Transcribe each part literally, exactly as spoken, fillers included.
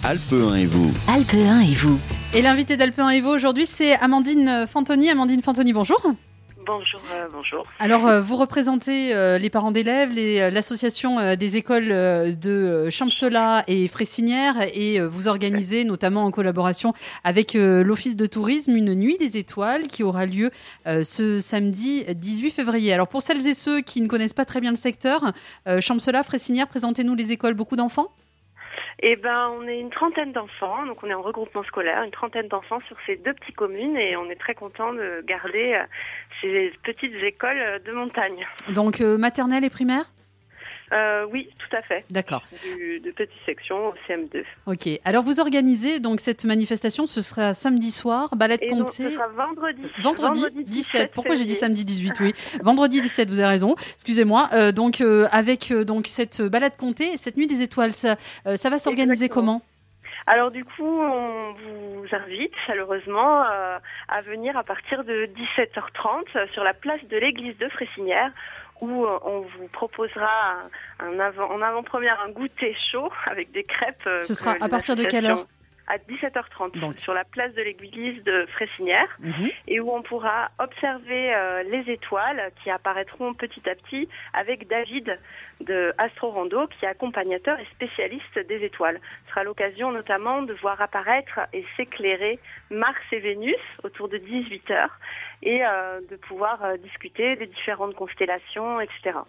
Alpe un et vous. Alpe un et vous. Et l'invité d'Alpe un et vous aujourd'hui, c'est Amandine Fantoni. Amandine Fantoni, bonjour. Bonjour, euh, bonjour. Alors, euh, vous représentez euh, les parents d'élèves, les, euh, l'association euh, des écoles euh, de euh, Champcelas et Fressinière, et euh, vous organisez, notamment en collaboration avec euh, l'Office de tourisme, une nuit des étoiles qui aura lieu euh, ce samedi dix-huit février. Alors, pour celles et ceux qui ne connaissent pas très bien le secteur, euh, Champcelas, Fressinière, présentez-nous les écoles, beaucoup d'enfants ? Eh ben, on est une trentaine d'enfants, donc on est en regroupement scolaire, une trentaine d'enfants sur ces deux petites communes, et on est très content de garder euh, ces petites écoles de montagne. Donc euh, maternelle et primaire ? Euh, oui, tout à fait. D'accord. Du, de petites sections au C M deux. Ok. Alors vous organisez donc cette manifestation, ce sera samedi soir, balade Et comptée. donc, ce sera vendredi. Vendredi, vendredi dix-sept. Pourquoi j'ai dit février. samedi dix-huit ? Oui. Vendredi dix-sept, vous avez raison. Excusez-moi. Euh, donc euh, avec euh, donc cette balade comptée, cette nuit des étoiles, ça, euh, ça va s'organiser Exactement. comment ? Alors du coup, on vous invite chaleureusement euh, à venir à partir de dix-sept heures trente sur la place de l'église de Fressinière, où euh, on vous proposera un, un avant, en avant-première un goûter chaud avec des crêpes. euh, Ce que sera à partir de quelle heure ? À dix-sept heures trente, Donc. sur la place de l'église de Fressinière, Mhm. et où on pourra observer euh, les étoiles qui apparaîtront petit à petit avec David de Astro Rando, qui est accompagnateur et spécialiste des étoiles. Ce sera l'occasion notamment de voir apparaître et s'éclairer Mars et Vénus autour de dix-huit heures, et euh, de pouvoir euh, discuter des différentes constellations, et cetera.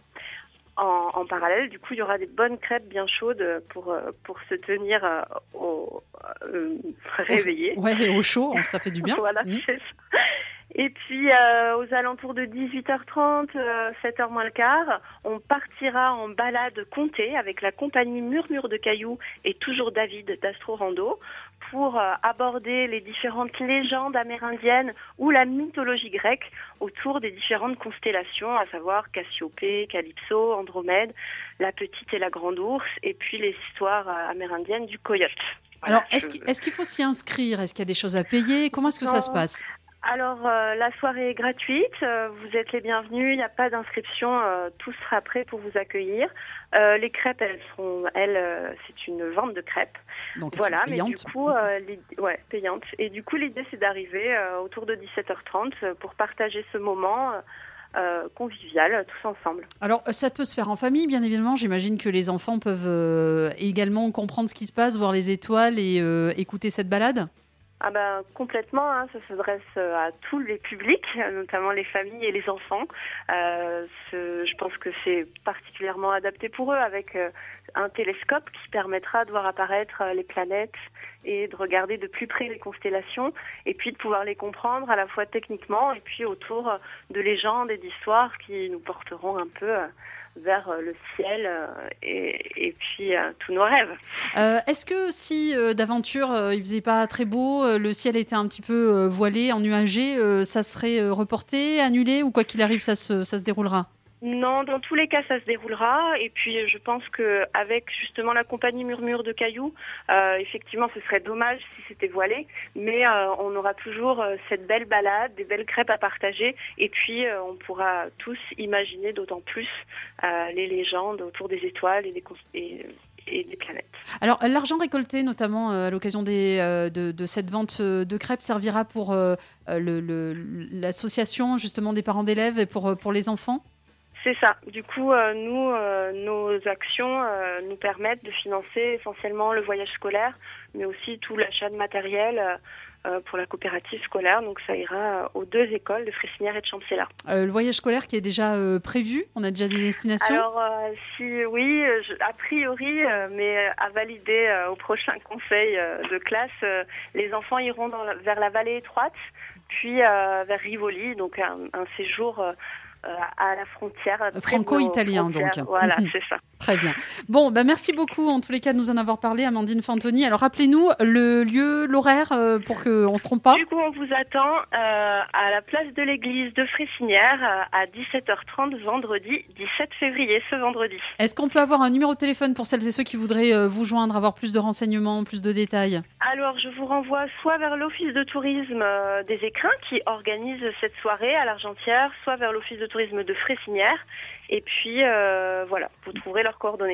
En, en parallèle, du coup, il y aura des bonnes crêpes bien chaudes pour, euh, pour se tenir euh, au euh, réveillé. Ouais, au chaud, ça fait du bien. Voilà, Mhm. c'est ça. Et puis, euh, aux alentours de dix-huit heures trente, euh, sept heures moins le quart, on partira en balade comptée avec la compagnie Murmure de Cailloux et toujours David d'Astro Rando pour euh, aborder les différentes légendes amérindiennes ou la mythologie grecque autour des différentes constellations, à savoir Cassiopée, Calypso, Andromède, la petite et la grande ours, et puis les histoires euh, amérindiennes du coyote. Voilà, Alors, est-ce je- qu'il, est-ce qu'il faut s'y inscrire ? Est-ce qu'il y a des choses à payer ? Comment est-ce que ça Non. se passe ? Alors, euh, la soirée est gratuite, euh, vous êtes les bienvenus, il n'y a pas d'inscription, euh, tout sera prêt pour vous accueillir. Euh, les crêpes, elles seront, elles, euh, c'est une vente de crêpes. Donc, elles Voilà, sont mais du payantes. coup, euh, l'id- ouais, payante. Et du coup, l'idée, c'est d'arriver euh, autour de dix-sept heures trente euh, pour partager ce moment euh, convivial, euh, tous ensemble. Alors, ça peut se faire en famille, bien évidemment. J'imagine que les enfants peuvent euh, également comprendre ce qui se passe, voir les étoiles et euh, écouter cette balade. Ah ben complètement, hein, ça s'adresse à tous les publics, notamment les familles et les enfants. Euh, ce, je pense que c'est particulièrement adapté pour eux, avec euh, un télescope qui permettra de voir apparaître euh, les planètes et de regarder de plus près les constellations, et puis de pouvoir les comprendre à la fois techniquement et puis autour euh, de légendes et d'histoires qui nous porteront un peu euh, vers euh, le ciel euh, et, et puis euh, tous nos rêves. Euh, est-ce que si euh, d'aventure euh, il faisait pas très beau, euh, le ciel était un petit peu euh, voilé, ennuagé, euh, ça serait euh, reporté, annulé, ou quoi qu'il arrive, ça se, ça se déroulera ? Non, dans tous les cas, ça se déroulera. Et puis, je pense que avec justement la compagnie Murmure de Cailloux, euh, effectivement, ce serait dommage si c'était voilé. Mais euh, on aura toujours euh, cette belle balade, des belles crêpes à partager. Et puis, euh, on pourra tous imaginer d'autant plus euh, les légendes autour des étoiles et des, cons- et, et des planètes. Alors, l'argent récolté, notamment euh, à l'occasion des, euh, de, de cette vente euh, de crêpes, servira pour euh, euh, le, le- l'association justement des parents d'élèves et pour, euh, pour les enfants ? C'est ça. Du coup, euh, nous, euh, nos actions euh, nous permettent de financer essentiellement le voyage scolaire, mais aussi tout l'achat de matériel euh, euh, pour la coopérative scolaire. Donc, ça ira euh, aux deux écoles de Fressinière et de Champcelas. Euh, le voyage scolaire qui est déjà euh, prévu, on a déjà des destinations ? Alors, euh, si oui, euh, je- a priori, euh, mais à valider euh, au prochain conseil euh, de classe, euh, les enfants iront dans la- vers la vallée étroite, puis euh, vers Rivoli, donc un, un séjour euh, euh, à la frontière. près de nos Franco-italien, frontières. donc. Voilà, Mhm. c'est ça. Très bien. Bon, bah merci beaucoup en tous les cas de nous en avoir parlé, Amandine Fantoni. Alors rappelez-nous le lieu, l'horaire euh, pour qu'on ne se trompe pas. Du coup, on vous attend euh, à la place de l'église de Fressinière euh, à dix-sept heures trente, vendredi dix-sept février, ce vendredi. Est-ce qu'on peut avoir un numéro de téléphone pour celles et ceux qui voudraient euh, vous joindre, avoir plus de renseignements, plus de détails ? Alors, je vous renvoie soit vers l'Office de tourisme euh, des Écrins qui organise cette soirée à l'Argentière, soit vers l'Office de tourisme de Fressinière. Et puis, euh, voilà, vous trouverez leurs coordonnées.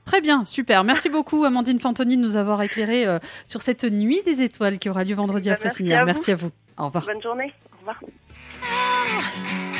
Très bien, super. Merci beaucoup Amandine Fantoni de nous avoir éclairé euh, sur cette nuit des étoiles qui aura lieu vendredi à Fressinière. Merci à vous. Au revoir. Bonne journée. Au revoir.